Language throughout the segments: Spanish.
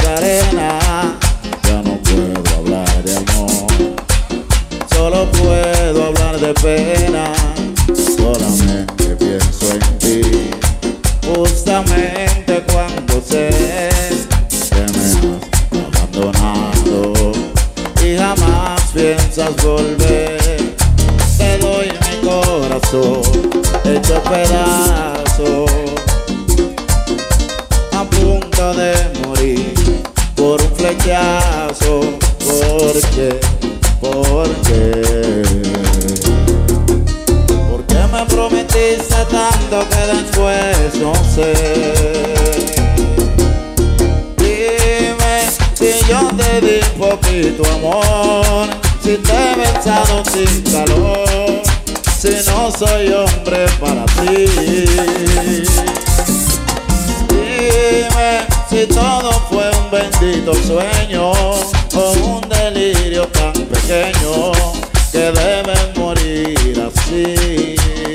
arena. Ya no puedo hablar de amor, solo puedo hablar de pena. Solamente pienso en ti, justamente cuando sé que me has abandonado y jamás piensas volver. Te doy mi corazón hecho pedazos, a punto de morir por un flechazo. ¿Por qué? ¿Por qué? ¿Por qué me prometiste tanto que después no sé? Dime si yo te di poquito amor, si te he besado sin calor, si no soy hombre para ti. Dime si todo fue un bendito sueño o un delirio tan pequeño que deben morir así.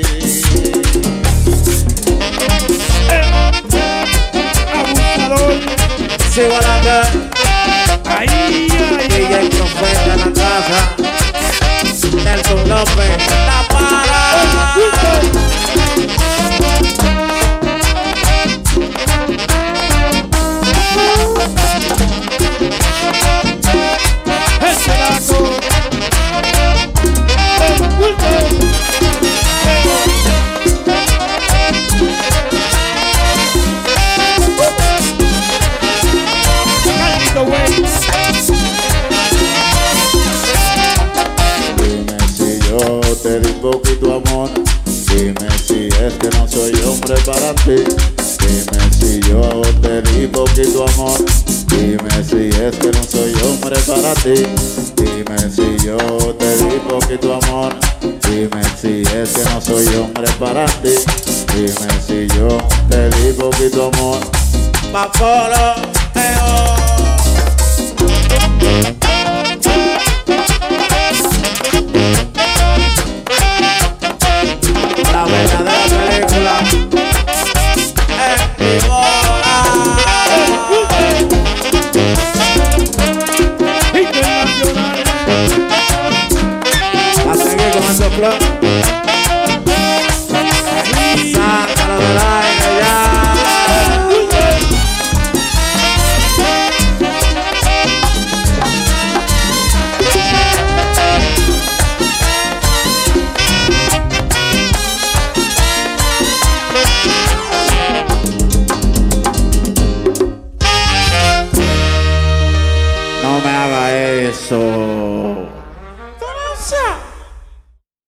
Abusador. Sigo adelante. Ay, ay, DJ ay. Profeta en la casa. Nelson López, la para. Ese lazo. Caldito, güey. Dime si yo te di poquito amor, dime si es que no soy hombre para ti. Dime si yo te di poquito amor, dime si es que no soy hombre para ti. Dime si yo te di poquito amor, dime si es que no soy hombre para ti. Dime si yo te di poquito amor. Papolo,